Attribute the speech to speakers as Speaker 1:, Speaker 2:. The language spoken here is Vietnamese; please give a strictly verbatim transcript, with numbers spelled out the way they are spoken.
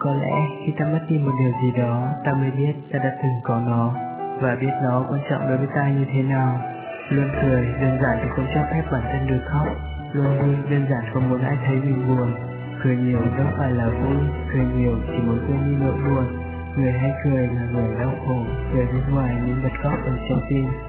Speaker 1: Có lẽ khi ta mất đi một điều gì đó, ta mới biết ta đã từng có nó, và biết nó quan trọng đối với ta như thế nào. Luôn cười, đơn giản thì không cho phép bản thân được khóc. Luôn vui, đơn giản không muốn ai thấy mình buồn. Cười nhiều đâu phải là vui, cười nhiều chỉ muốn quên đi nỗi buồn. Người hay cười là người đau khổ, cười bên ngoài nhưng bật khóc ở trong tim.